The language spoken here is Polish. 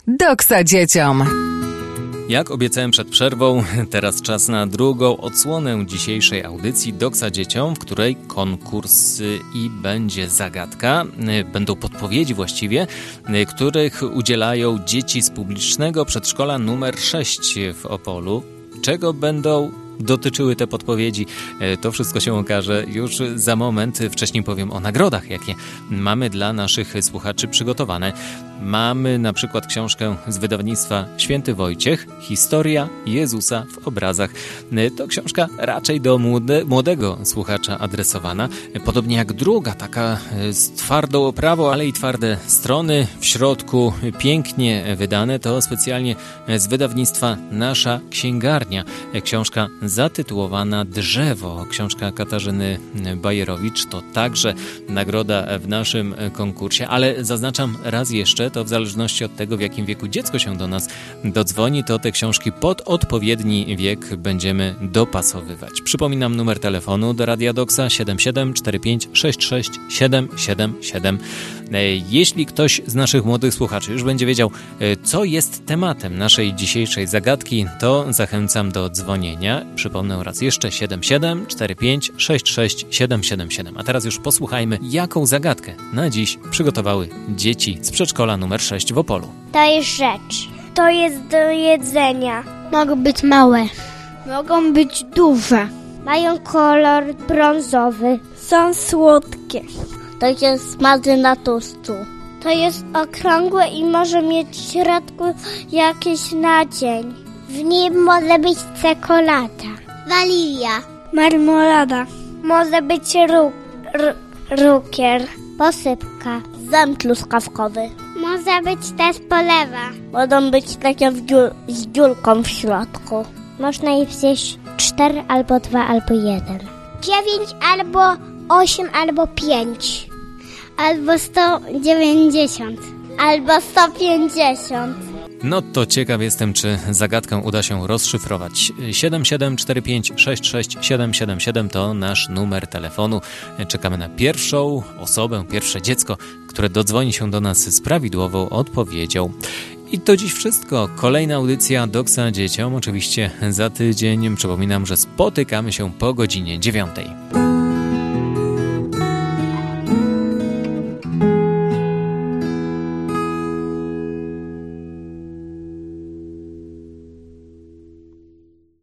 Doksa dzieciom. Jak obiecałem przed przerwą, teraz czas na drugą odsłonę dzisiejszej audycji Doksa dzieciom, w której konkurs i będzie zagadka. Będą podpowiedzi właściwie, których udzielają dzieci z publicznego przedszkola numer 6 w Opolu. Czego będą dotyczyły te podpowiedzi? To wszystko się okaże już za moment. Wcześniej powiem o nagrodach, jakie mamy dla naszych słuchaczy przygotowane. Mamy na przykład książkę z wydawnictwa Święty Wojciech, Historia Jezusa w obrazach. To książka raczej do młodego słuchacza adresowana. Podobnie jak druga, taka z twardą oprawą, ale i twarde strony. W środku pięknie wydane, to specjalnie z wydawnictwa Nasza Księgarnia. Książka zatytułowana Drzewo. Książka Katarzyny Bajerowicz to także nagroda w naszym konkursie, ale zaznaczam raz jeszcze, to w zależności od tego, w jakim wieku dziecko się do nas dodzwoni, to te książki pod odpowiedni wiek będziemy dopasowywać. Przypominam numer telefonu do Radia Doksa 7745 66 777. Jeśli ktoś z naszych młodych słuchaczy już będzie wiedział, co jest tematem naszej dzisiejszej zagadki, to zachęcam do dzwonienia. Przypomnę raz jeszcze 7745 66 777. A teraz już posłuchajmy, jaką zagadkę na dziś przygotowały dzieci z przedszkola numer 6 w Opolu. To jest rzecz. To jest do jedzenia. Mogą być małe. Mogą być duże. Mają kolor brązowy. Są słodkie. To jest smazy na tostu. To jest okrągłe i może mieć w środku jakiś nadzień. W nim może być czekolada. Wanilia. Marmolada. Może być rukier. Posypka. Dżem truskawkowy. Może być też polewa. Mogą być takie z dziurką w środku. Można je zjeść 4 albo 2 albo 1. 9 albo 8 albo 5. Albo 190. Albo 150. No to ciekaw jestem, czy zagadkę uda się rozszyfrować. 7745 66 777 to nasz numer telefonu. Czekamy na pierwszą osobę, pierwsze dziecko, które dodzwoni się do nas z prawidłową odpowiedzią. I to dziś wszystko. Kolejna audycja Doksa dzieciom, oczywiście za tydzień. Przypominam, że spotykamy się po godzinie 9.